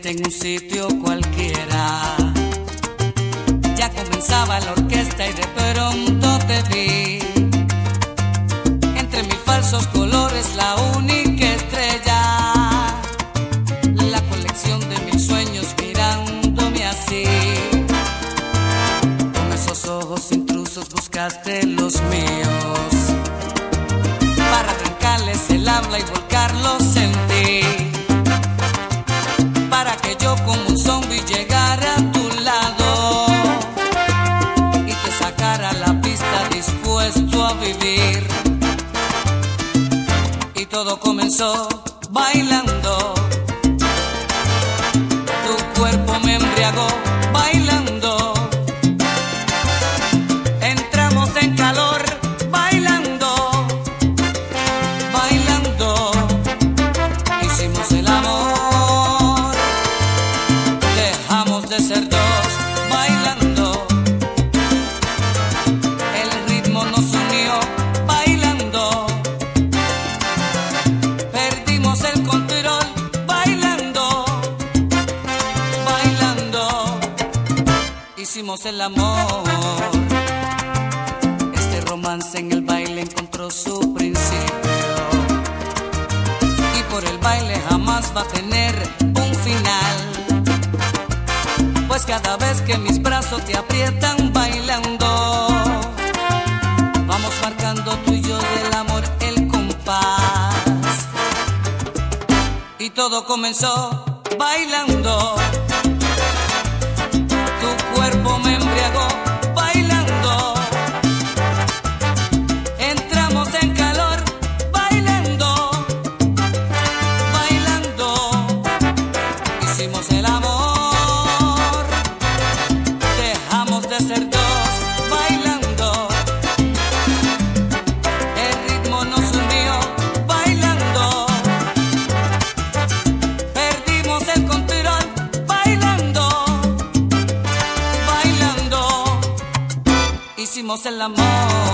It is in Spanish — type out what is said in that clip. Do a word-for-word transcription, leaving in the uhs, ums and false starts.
repente en un sitio cualquiera ya comenzaba la orquesta y de pronto te vi. Entre mil falsos colores, la única estrella, la colección de mil sueños mirándome así. Con esos ojos intrusos buscaste los míos para arrancarles el habla y volcarlos en ti, para que yo como un zombie llegara a tu lado y te sacara a la pista dispuesto a vivir. Y todo comenzó bailando, tu cuerpo me embriagó bailando, entramos en calor bailando, bailando, hicimos el amor, dejamos de ser dos bailando, el ritmo nos unió bailando, perdimos el control bailando, bailando, hicimos el amor. Este romance en el baile encontró su principio y por el baile jamás va a tener un final, pues cada vez que mis brazos te aprietan bailando, vamos marcando tú y yo del amor el compás. Y todo comenzó bailando, tu cuerpo me embriagó bailando, entramos en calor bailando, bailando, hicimos el amor, dejamos de ser dos bailando, el ritmo nos unió bailando, perdimos el control bailando, bailando, hicimos el amor.